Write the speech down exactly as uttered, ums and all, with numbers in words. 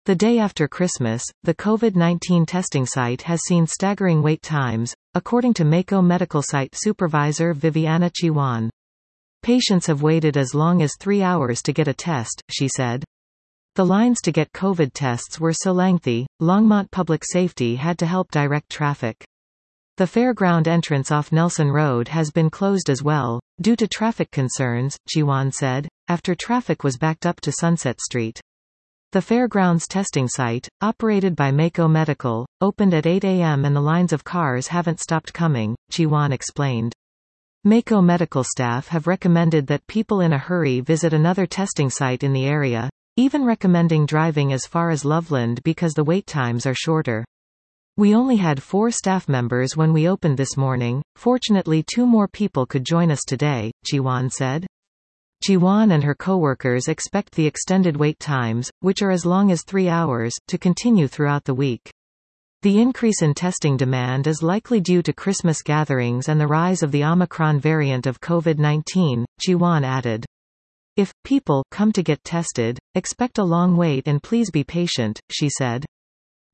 The day after Christmas, the COVID nineteen testing site has seen staggering wait times, according to Mako Medical Site Supervisor Viviana Chiwan. Patients have waited as long as three hours to get a test, she said. The lines to get COVID tests were so lengthy, Longmont Public Safety had to help direct traffic. The fairground entrance off Nelson Road has been closed as well, due to traffic concerns, Chiwan said, after traffic was backed up to Sunset Street. The fairgrounds testing site, operated by Mako Medical, opened at eight a m and the lines of cars haven't stopped coming, Chiwan explained. Mako Medical staff have recommended that people in a hurry visit another testing site in the area, even recommending driving as far as Loveland because the wait times are shorter. We only had four staff members when we opened this morning. Fortunately, two more people could join us today, Chiwan said. Chiwan and her coworkers expect the extended wait times, which are as long as three hours, to continue throughout the week. The increase in testing demand is likely due to Christmas gatherings and the rise of the Omicron variant of COVID nineteen, Chiwan added. If people come to get tested, expect a long wait and please be patient, she said.